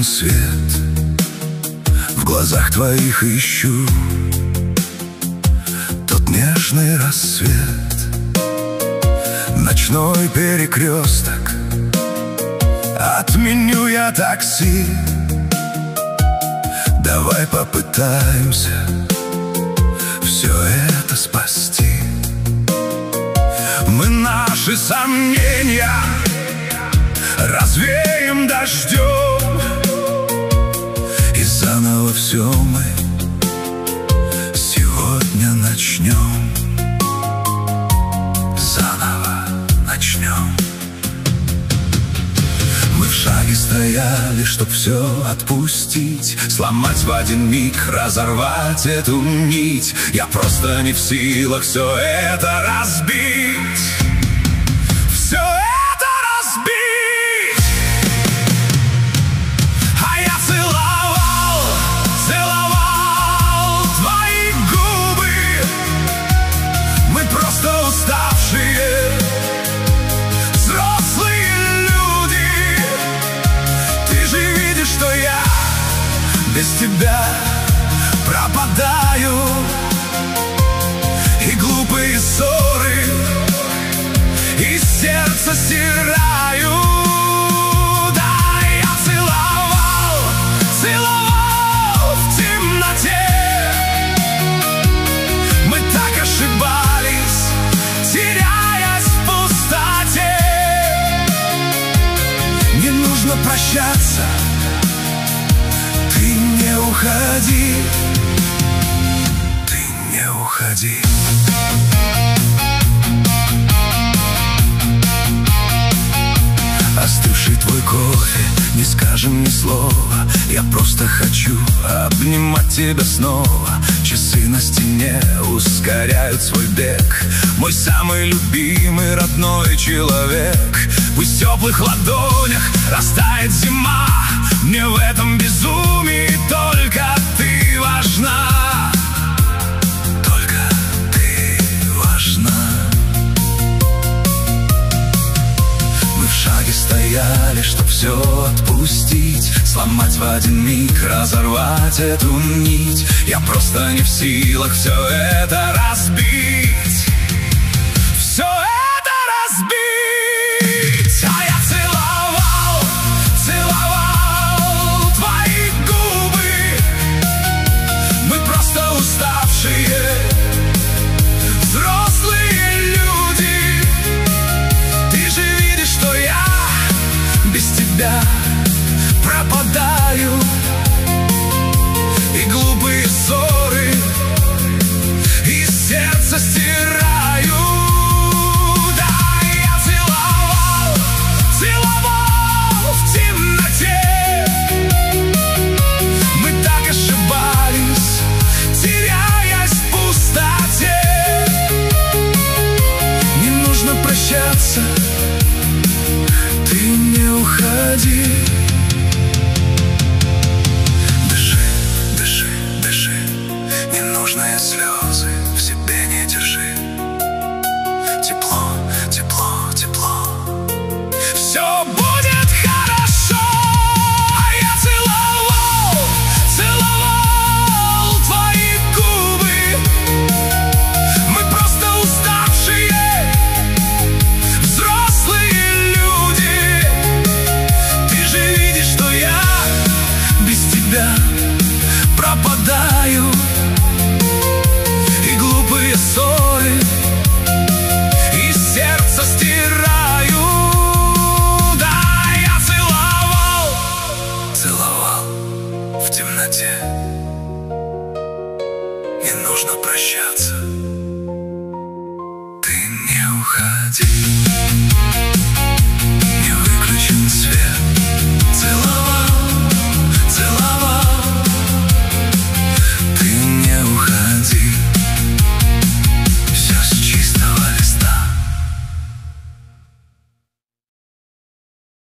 свет, в глазах твоих ищу тот нежный рассвет. Ночной перекресток, отменю я такси. Давай попытаемся все это спасти. Мы наши сомнения развеем дождем, и заново все мы сегодня начнем. Заново начнем. Мы в шаге стояли, чтоб все отпустить, сломать в один миг, разорвать эту нить. Я просто не в силах все это разбить. Все это разбить. А я целовал, целовал твои губы. Мы просто уставшие взрослые люди. Ты же видишь, что я без тебя пропадаю. И глупые ссоры из сердца стираю. Да, я целовал, целовал в темноте. Мы так ошибались, теряясь в пустоте. Не нужно прощаться, ты не уходи, ты не уходи. Остывший твой кофе, не скажем ни слова. Я просто хочу обнимать тебя снова. Часы на стене ускоряют свой бег. Мой самый любимый родной человек. Пусть в теплых ладонях растает зима. Мне в этом безумии только ты важна. Только ты важна. Мы в шаге стояли, чтоб все отпустить, сломать в один миг, разорвать эту нить. Я просто не в силах все это разбить. Все это разбить. А я целовал, целовал твои губы. Мы просто уставшие взрослые люди. Ты же видишь, что я без тебя пропадаю. И глупые ссоры из сердца стираю. Да, я целовал, целовал в темноте. Мы так ошибались, теряясь в пустоте. Не нужно прощаться, ты не уходи. Дыши, дыши, дыши. Ненужные слезы в себе не держи. Тепло, тепло, тепло. Все будет хорошо. А я целовал, целовал твои губы. Мы просто уставшие взрослые люди. Ты же видишь, что я без тебя пропадаю. И глупые ссоры из сердца стираю. Да, я целовал, целовал в темноте. Не нужно прощаться, ты не уходи.